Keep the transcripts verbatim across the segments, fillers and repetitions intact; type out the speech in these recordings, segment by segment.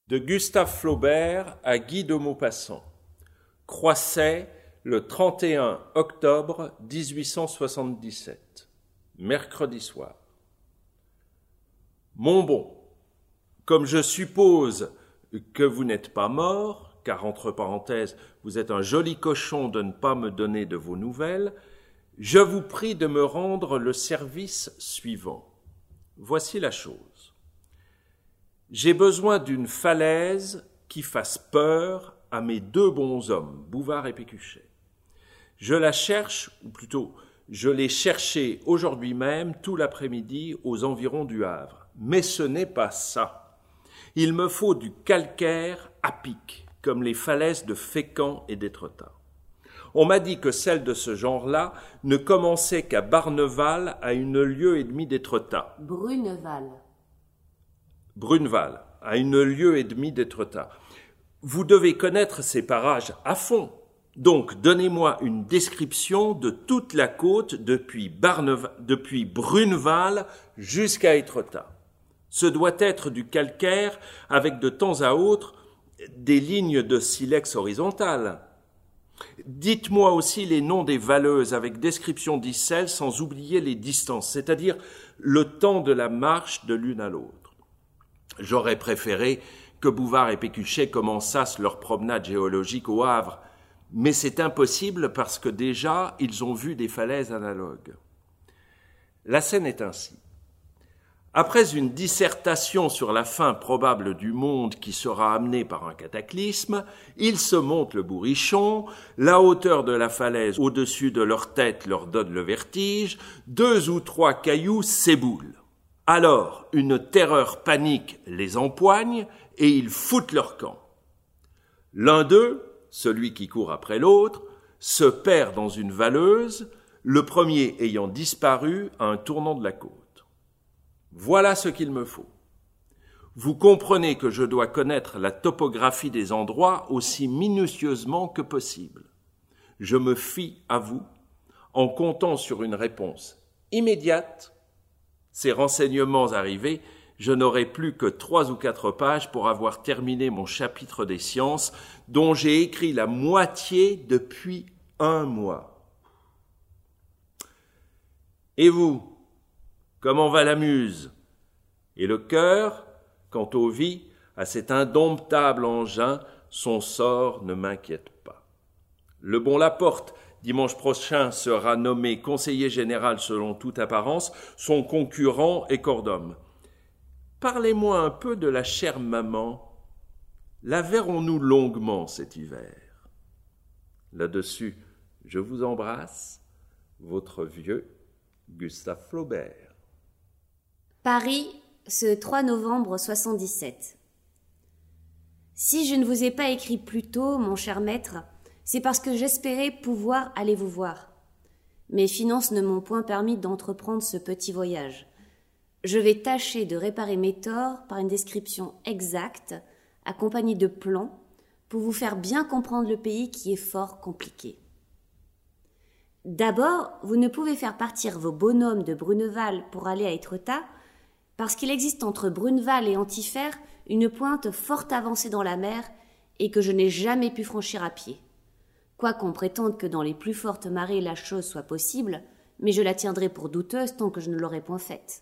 De Gustave Flaubert à Guy de Maupassant. Croisset, le trente et un octobre dix-huit cent soixante-dix-sept. Mercredi soir. Mon bon, comme je suppose que vous n'êtes pas mort, car entre parenthèses, vous êtes un joli cochon de ne pas me donner de vos nouvelles, je vous prie de me rendre le service suivant. Voici la chose. J'ai besoin d'une falaise qui fasse peur à mes deux bons hommes, Bouvard et Pécuchet. Je la cherche, ou plutôt, je l'ai cherchée aujourd'hui même, tout l'après-midi, aux environs du Havre. Mais ce n'est pas ça. Il me faut du calcaire à pic, comme les falaises de Fécamp et d'Étretat. On m'a dit que celles de ce genre-là ne commençaient qu'à Barneval, à une lieue et demie d'Étretat. Bruneval. Bruneval, à une lieue et demie d'Étretat. Vous devez connaître ces parages à fond. Donc, donnez-moi une description de toute la côte depuis, Barneval, depuis Bruneval jusqu'à Étretat. Ce doit être du calcaire avec de temps à autre des lignes de silex horizontales. Dites-moi aussi les noms des valleuses avec description d'icelles sans oublier les distances, c'est-à-dire le temps de la marche de l'une à l'autre. J'aurais préféré que Bouvard et Pécuchet commençassent leur promenade géologique au Havre, mais c'est impossible parce que déjà ils ont vu des falaises analogues. La scène est ainsi. Après une dissertation sur la fin probable du monde qui sera amenée par un cataclysme, ils se montent le bourrichon, la hauteur de la falaise au-dessus de leur tête leur donne le vertige, deux ou trois cailloux s'éboulent. Alors, une terreur panique les empoigne et ils foutent leur camp. L'un d'eux, celui qui court après l'autre, se perd dans une valeuse, le premier ayant disparu à un tournant de la côte. Voilà ce qu'il me faut. Vous comprenez que je dois connaître la topographie des endroits aussi minutieusement que possible. Je me fie à vous en comptant sur une réponse immédiate. Ces renseignements arrivés, je n'aurai plus que trois ou quatre pages pour avoir terminé mon chapitre des sciences, dont j'ai écrit la moitié depuis un mois. Et vous, comment va la muse? Et le cœur, quant aux vies, à cet indomptable engin, son sort ne m'inquiète pas. Le bon Laporte, dimanche prochain, sera nommé conseiller général selon toute apparence, son concurrent est corps d'homme. Parlez-moi un peu de la chère maman. La verrons-nous longuement cet hiver? Là-dessus, je vous embrasse, votre vieux Gustave Flaubert. Paris, ce trois novembre soixante-dix-sept. Si je ne vous ai pas écrit plus tôt, mon cher maître, c'est parce que j'espérais pouvoir aller vous voir. Mes finances ne m'ont point permis d'entreprendre ce petit voyage. Je vais tâcher de réparer mes torts par une description exacte, accompagnée de plans, pour vous faire bien comprendre le pays qui est fort compliqué. D'abord, vous ne pouvez faire partir vos bonhommes de Bruneval pour aller à Étretat, parce qu'il existe entre Bruneval et Antifère une pointe fort avancée dans la mer et que je n'ai jamais pu franchir à pied. Quoiqu'on prétende que dans les plus fortes marées la chose soit possible, mais je la tiendrai pour douteuse tant que je ne l'aurai point faite.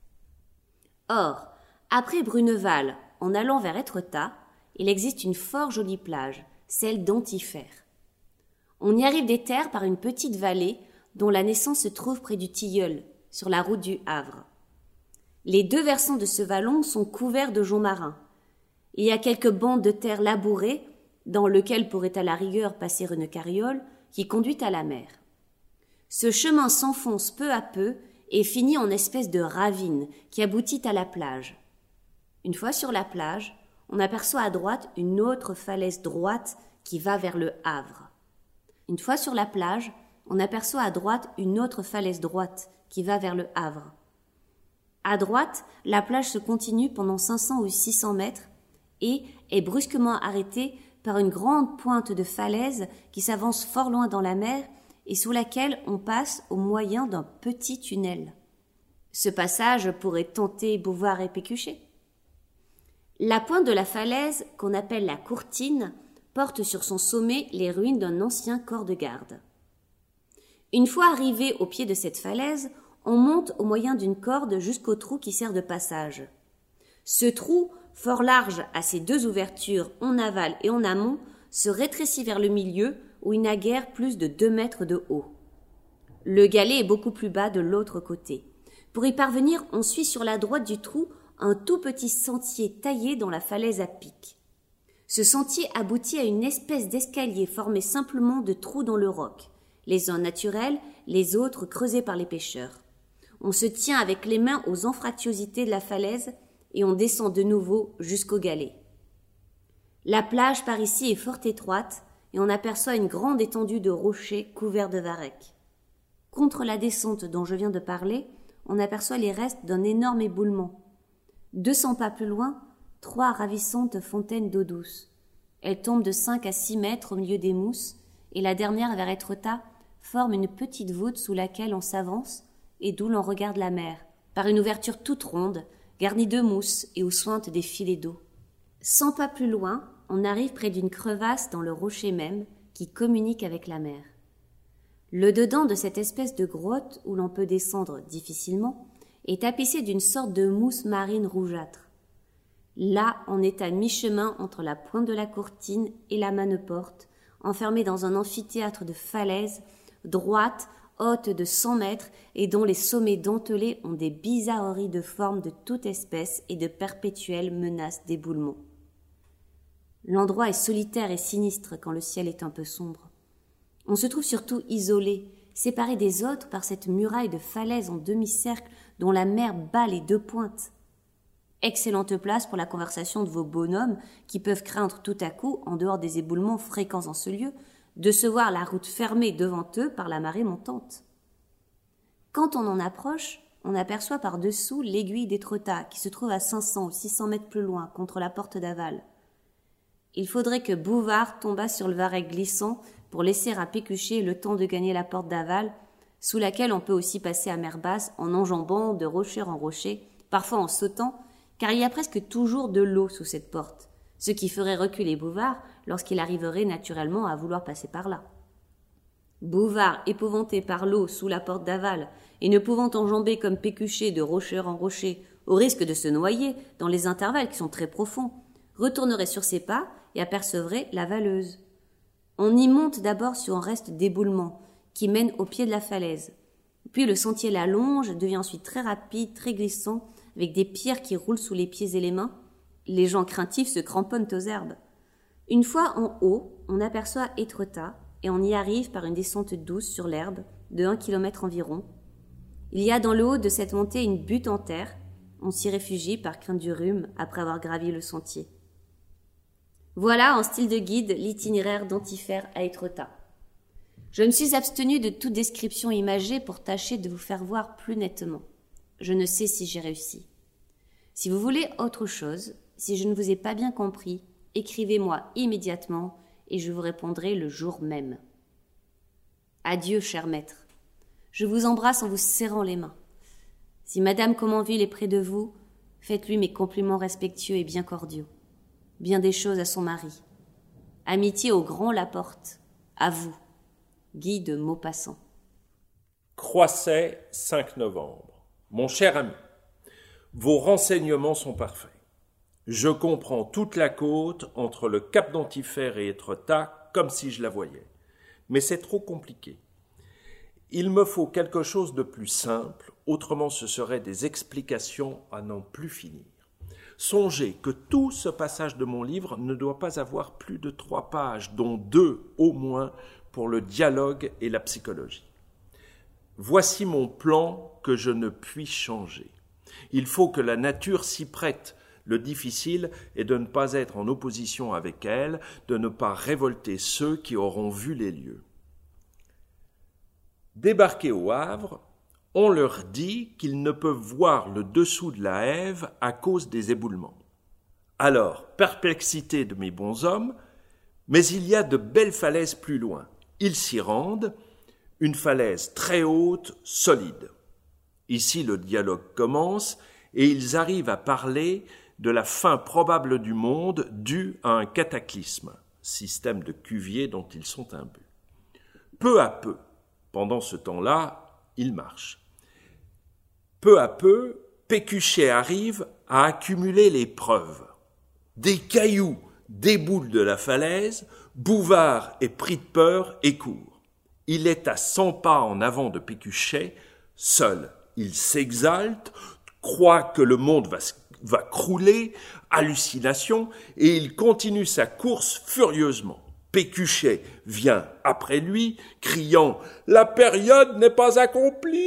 Or, après Bruneval, en allant vers Étretat, il existe une fort jolie plage, celle d'Antifère. On y arrive des terres par une petite vallée dont la naissance se trouve près du Tilleul, sur la route du Havre. Les deux versants de ce vallon sont couverts de joncs marins. Il y a quelques bandes de terre labourées, dans lequel pourrait à la rigueur passer une carriole qui conduit à la mer. Ce chemin s'enfonce peu à peu et finit en espèce de ravine qui aboutit à la plage. Une fois sur la plage, on aperçoit à droite une autre falaise droite qui va vers le Havre. Une fois sur la plage, on aperçoit à droite une autre falaise droite qui va vers le Havre. À droite, la plage se continue pendant cinq cents ou six cents mètres et est brusquement arrêtée par une grande pointe de falaise qui s'avance fort loin dans la mer et sous laquelle on passe au moyen d'un petit tunnel. Ce passage pourrait tenter Bouvard et Pécuchet. La pointe de la falaise, qu'on appelle la Courtine, porte sur son sommet les ruines d'un ancien corps de garde. Une fois arrivé au pied de cette falaise, on monte au moyen d'une corde jusqu'au trou qui sert de passage. Ce trou, fort large à ses deux ouvertures, en aval et en amont, se rétrécit vers le milieu où il n'a guère plus de deux mètres de haut. Le galet est beaucoup plus bas de l'autre côté. Pour y parvenir, on suit sur la droite du trou un tout petit sentier taillé dans la falaise à pic. Ce sentier aboutit à une espèce d'escalier formé simplement de trous dans le roc, les uns naturels, les autres creusés par les pêcheurs. On se tient avec les mains aux anfractuosités de la falaise et on descend de nouveau jusqu'au galet. La plage par ici est fort étroite et on aperçoit une grande étendue de rochers couverts de varechs. Contre la descente dont je viens de parler, on aperçoit les restes d'un énorme éboulement. Deux cents pas plus loin, trois ravissantes fontaines d'eau douce. Elles tombent de cinq à six mètres au milieu des mousses et la dernière, vers Étretat, forme une petite voûte sous laquelle on s'avance et d'où l'on regarde la mer, par une ouverture toute ronde, garnie de mousse et où suintent des filets d'eau. Cent pas plus loin, on arrive près d'une crevasse dans le rocher même qui communique avec la mer. Le dedans de cette espèce de grotte où l'on peut descendre difficilement est tapissé d'une sorte de mousse marine rougeâtre. Là, on est à mi-chemin entre la pointe de la Courtine et la Manneporte, enfermé dans un amphithéâtre de falaises, droite, haute de cent mètres et dont les sommets dentelés ont des bizarreries de formes de toute espèce et de perpétuelles menaces d'éboulement. L'endroit est solitaire et sinistre quand le ciel est un peu sombre. On se trouve surtout isolé, séparé des autres par cette muraille de falaises en demi-cercle dont la mer bat les deux pointes. Excellente place pour la conversation de vos bonhommes qui peuvent craindre tout à coup, en dehors des éboulements fréquents en ce lieu, de se voir la route fermée devant eux par la marée montante. Quand on en approche, on aperçoit par-dessous l'aiguille d'Étretat qui se trouve à cinq cents ou six cents mètres plus loin, contre la porte d'Aval. Il faudrait que Bouvard tombât sur le varech glissant pour laisser à Pécuchet le temps de gagner la porte d'Aval, sous laquelle on peut aussi passer à mer basse en enjambant de rocher en rocher, parfois en sautant, car il y a presque toujours de l'eau sous cette porte, ce qui ferait reculer Bouvard lorsqu'il arriverait naturellement à vouloir passer par là. Bouvard, épouvanté par l'eau sous la porte d'Aval, et ne pouvant enjamber comme Pécuchet de rocheur en rocher, au risque de se noyer dans les intervalles qui sont très profonds, retournerait sur ses pas et apercevrait la Valeuse. On y monte d'abord sur un reste d'éboulement qui mène au pied de la falaise. Puis le sentier la longe, devient ensuite très rapide, très glissant, avec des pierres qui roulent sous les pieds et les mains. Les gens craintifs se cramponnent aux herbes. Une fois en haut, on aperçoit Étretat et on y arrive par une descente douce sur l'herbe de un kilomètre environ. Il y a dans le haut de cette montée une butte en terre. On s'y réfugie par crainte du rhume après avoir gravi le sentier. Voilà, en style de guide, l'itinéraire d'Antifère à Étretat. Je me suis abstenue de toute description imagée pour tâcher de vous faire voir plus nettement. Je ne sais si j'ai réussi. Si vous voulez autre chose, si je ne vous ai pas bien compris, écrivez-moi immédiatement et je vous répondrai le jour même. Adieu, cher maître. Je vous embrasse en vous serrant les mains. Si Madame Comenville est près de vous, faites-lui mes compliments respectueux et bien cordiaux. Bien des choses à son mari. Amitié au grand Laporte. À vous. Guy de Maupassant. Croisset, cinq novembre. Mon cher ami, vos renseignements sont parfaits. Je comprends toute la côte entre le cap d'Antifère et Étretat comme si je la voyais. Mais c'est trop compliqué. Il me faut quelque chose de plus simple, autrement ce seraient des explications à n'en plus finir. Songez que tout ce passage de mon livre ne doit pas avoir plus de trois pages, dont deux au moins pour le dialogue et la psychologie. Voici mon plan que je ne puis changer. Il faut que la nature s'y prête. Le difficile est de ne pas être en opposition avec elle, de ne pas révolter ceux qui auront vu les lieux. Débarqués au Havre, on leur dit qu'ils ne peuvent voir le dessous de la Ève à cause des éboulements. Alors, perplexité de mes bons hommes, mais il y a de belles falaises plus loin. Ils s'y rendent, une falaise très haute, solide. Ici, le dialogue commence et ils arrivent à parler de la fin probable du monde due à un cataclysme, système de Cuvier dont ils sont imbus. Peu à peu, pendant ce temps-là, ils marchent. Peu à peu, Pécuchet arrive à accumuler les preuves. Des cailloux déboulent de la falaise, Bouvard est pris de peur et court. Il est à cent pas en avant de Pécuchet, seul. Il s'exalte, croit que le monde va, va crouler, hallucination, et il continue sa course furieusement. Pécuchet vient après lui, criant « La période n'est pas accomplie !»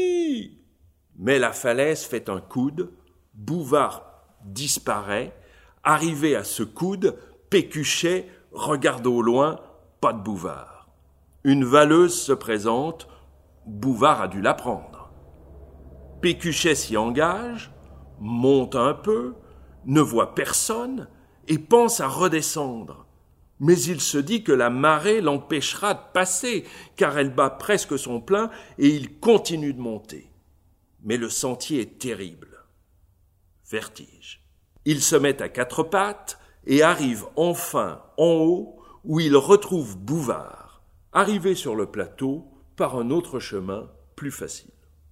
Mais la falaise fait un coude, Bouvard disparaît. Arrivé à ce coude, Pécuchet regarde au loin, pas de Bouvard. Une valeuse se présente, Bouvard a dû la prendre. Pécuchet s'y engage, monte un peu, ne voit personne et pense à redescendre. Mais il se dit que la marée l'empêchera de passer, car elle bat presque son plein et il continue de monter. Mais le sentier est terrible. Vertige. Il se met à quatre pattes et arrive enfin en haut où il retrouve Bouvard, arrivé sur le plateau par un autre chemin plus facile.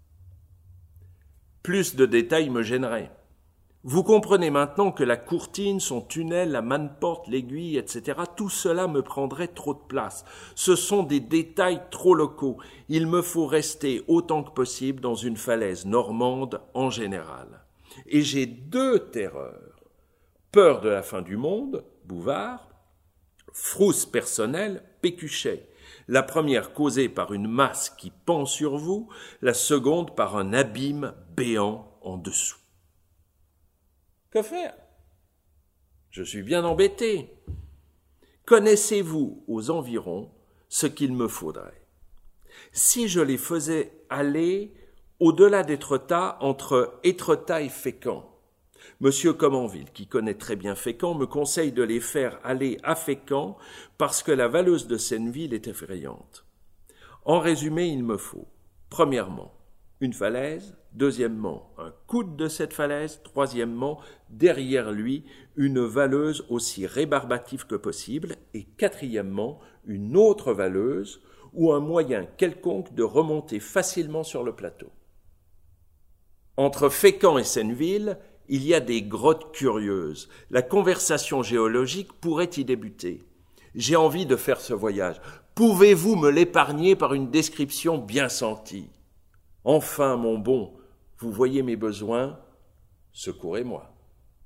Plus de détails me gêneraient. Vous comprenez maintenant que la courtine, son tunnel, la manne-porte, l'aiguille, et cetera, tout cela me prendrait trop de place. Ce sont des détails trop locaux. Il me faut rester autant que possible dans une falaise normande en général. Et j'ai deux terreurs. Peur de la fin du monde, Bouvard, frousse personnelle, Pécuchet. La première causée par une masse qui pend sur vous, la seconde par un abîme béant en dessous. Que faire? Je suis bien embêté. Connaissez-vous aux environs ce qu'il me faudrait? Si je les faisais aller au-delà d'Étretat, entre Étretat et Fécamp, Monsieur Comenville, qui connaît très bien Fécamp, me conseille de les faire aller à Fécamp parce que la valeuse de Senneville est effrayante. En résumé, il me faut, premièrement, une falaise, deuxièmement, un coude de cette falaise, troisièmement, derrière lui, une valeuse aussi rébarbative que possible, et quatrièmement, une autre valeuse ou un moyen quelconque de remonter facilement sur le plateau. Entre Fécamp et Senneville, il y a des grottes curieuses. La conversation géologique pourrait y débuter. J'ai envie de faire ce voyage. Pouvez-vous me l'épargner par une description bien sentie? Enfin, mon bon, vous voyez mes besoins, secourez-moi.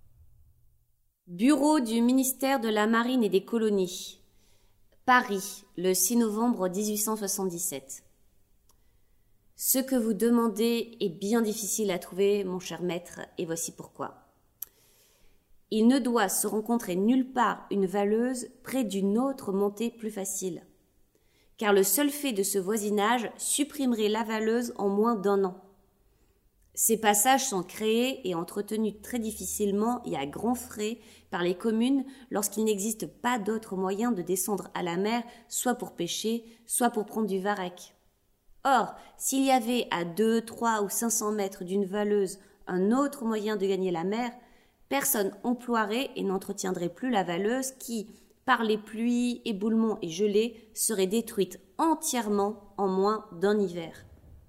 Bureau du ministère de la Marine et des Colonies. Paris, le six novembre dix-huit cent soixante-dix-sept. Ce que vous demandez est bien difficile à trouver, mon cher maître, et voici pourquoi. Il ne doit se rencontrer nulle part une valeuse près d'une autre montée plus facile, car le seul fait de ce voisinage supprimerait la valeuse en moins d'un an. Ces passages sont créés et entretenus très difficilement et à grands frais par les communes lorsqu'il n'existe pas d'autre moyen de descendre à la mer, soit pour pêcher, soit pour prendre du varech. Or, s'il y avait à deux, trois ou cinq cents mètres d'une valeuse un autre moyen de gagner la mer, personne emploierait et n'entretiendrait plus la valeuse qui, par les pluies, éboulements et gelées, serait détruite entièrement en moins d'un hiver.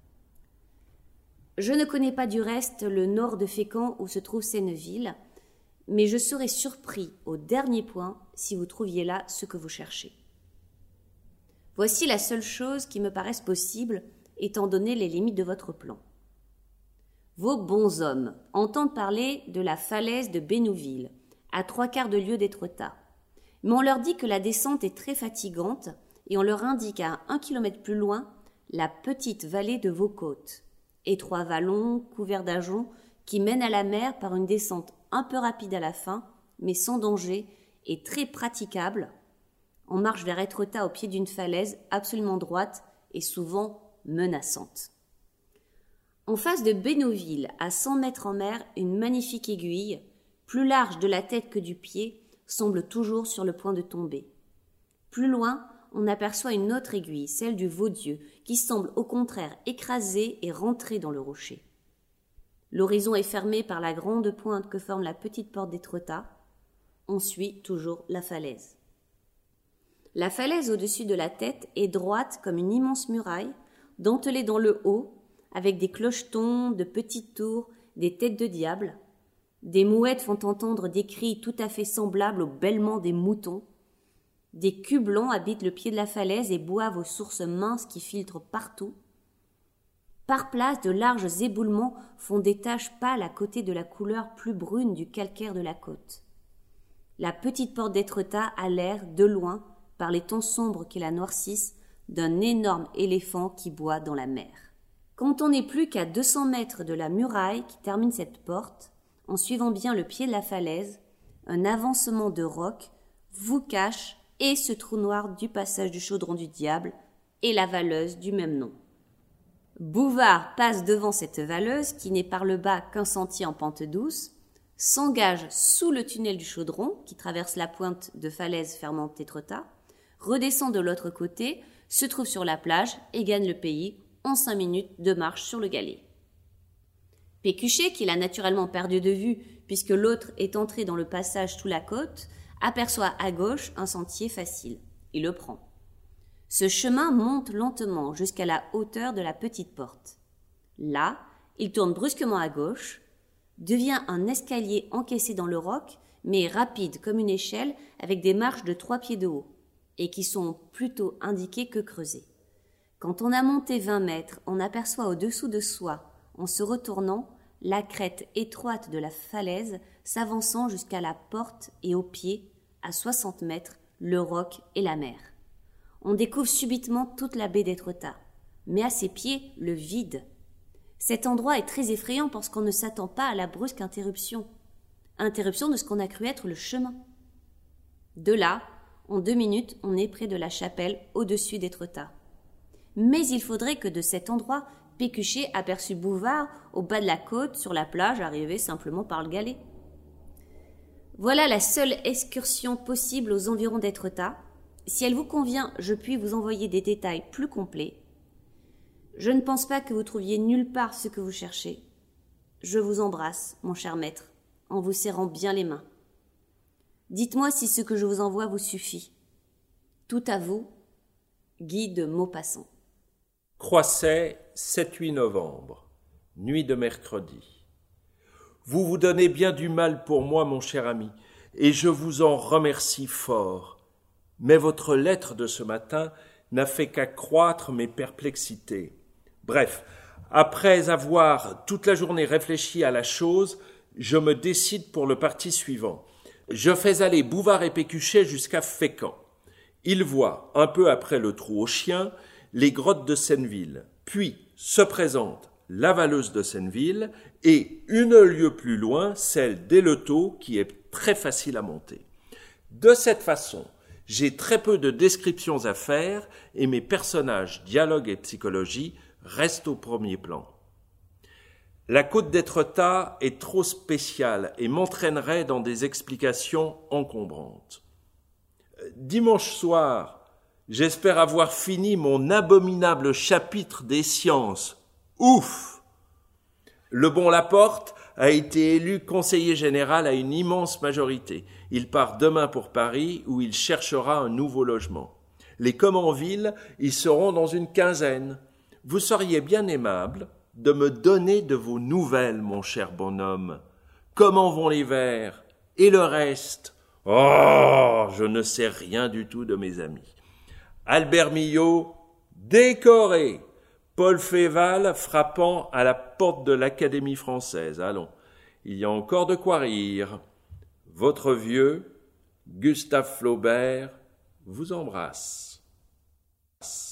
Je ne connais pas du reste le nord de Fécamp où se trouve Senneville, mais je serais surpris au dernier point si vous trouviez là ce que vous cherchez. Voici la seule chose qui me paraisse possible, étant donné les limites de votre plan. Vos bons hommes entendent parler de la falaise de Bénouville, à trois quarts de lieue d'Étretat. Mais on leur dit que la descente est très fatigante et on leur indique à un kilomètre plus loin la petite vallée de Vaucote, étroit vallon couvert d'ajoncs qui mène à la mer par une descente un peu rapide à la fin, mais sans danger et très praticable. On marche vers Étretat au pied d'une falaise absolument droite et souvent menaçante. En face de Bénouville, à cent mètres en mer, une magnifique aiguille, plus large de la tête que du pied, semble toujours sur le point de tomber. Plus loin, on aperçoit une autre aiguille, celle du Vaudieu, qui semble au contraire écrasée et rentrée dans le rocher. L'horizon est fermé par la grande pointe que forme la petite porte d'Étretat. On suit toujours la falaise. La falaise au-dessus de la tête est droite comme une immense muraille, dentelée dans le haut, avec des clochetons, de petites tours, des têtes de diable. Des mouettes font entendre des cris tout à fait semblables au bêlement des moutons. Des culs blancs habitent le pied de la falaise et boivent aux sources minces qui filtrent partout. Par place, de larges éboulements font des taches pâles à côté de la couleur plus brune du calcaire de la côte. La petite porte d'Étretat a l'air, de loin, par les tons sombres qui la noircissent, d'un énorme éléphant qui boit dans la mer. Quand on n'est plus qu'à deux cents mètres de la muraille qui termine cette porte, en suivant bien le pied de la falaise, un avancement de roc vous cache et ce trou noir du passage du chaudron du diable et la valeuse du même nom. Bouvard passe devant cette valeuse qui n'est par le bas qu'un sentier en pente douce, s'engage sous le tunnel du chaudron qui traverse la pointe de falaise fermant Étretat, redescend de l'autre côté, se trouve sur la plage et gagne le pays en cinq minutes de marche sur le galet. Pécuchet, qu'il a naturellement perdu de vue puisque l'autre est entré dans le passage sous la côte, aperçoit à gauche un sentier facile. Il le prend. Ce chemin monte lentement jusqu'à la hauteur de la petite porte. Là, il tourne brusquement à gauche, devient un escalier encaissé dans le roc, mais rapide comme une échelle avec des marches de trois pieds de haut, et qui sont plutôt indiquées que creusées. Quand on a monté vingt mètres, on aperçoit au-dessous de soi, en se retournant, la crête étroite de la falaise s'avançant jusqu'à la porte et au pied, à soixante mètres, le roc et la mer. On découvre subitement toute la baie d'Étretat, mais à ses pieds, le vide. Cet endroit est très effrayant parce qu'on ne s'attend pas à la brusque interruption. Interruption de ce qu'on a cru être le chemin. De là, en deux minutes, on est près de la chapelle au-dessus d'Étretat. Mais il faudrait que de cet endroit, Pécuchet aperçut Bouvard au bas de la côte, sur la plage, arrivé simplement par le galet. Voilà la seule excursion possible aux environs d'Étretat. Si elle vous convient, je puis vous envoyer des détails plus complets. Je ne pense pas que vous trouviez nulle part ce que vous cherchez. Je vous embrasse, mon cher maître, en vous serrant bien les mains. Dites-moi si ce que je vous envoie vous suffit. Tout à vous, Guy de Maupassant. Croisset, sept huit novembre, nuit de mercredi. Vous vous donnez bien du mal pour moi, mon cher ami, et je vous en remercie fort. Mais votre lettre de ce matin n'a fait qu'accroître mes perplexités. Bref, après avoir toute la journée réfléchi à la chose, je me décide pour le parti suivant. Je fais aller Bouvard et Pécuchet jusqu'à Fécamp. Ils voient, un peu après le trou aux chiens, les grottes de Senneville. Puis se présente la Valeuse de Senneville et, une lieue plus loin, celle d'Életot, qui est très facile à monter. De cette façon, j'ai très peu de descriptions à faire et mes personnages, dialogue et psychologie restent au premier plan. La côte d'Étretat est trop spéciale et m'entraînerait dans des explications encombrantes. Dimanche soir, j'espère avoir fini mon abominable chapitre des sciences. Ouf! Le bon Laporte a été élu conseiller général à une immense majorité. Il part demain pour Paris où il cherchera un nouveau logement. Les Comenville y seront dans une quinzaine. Vous seriez bien aimable de me donner de vos nouvelles, mon cher bonhomme. Comment vont les vers? Et le reste? Oh, je ne sais rien du tout de mes amis. Albert Millot, décoré. Paul Féval, frappant à la porte de l'Académie française. Allons, il y a encore de quoi rire. Votre vieux, Gustave Flaubert, vous embrasse.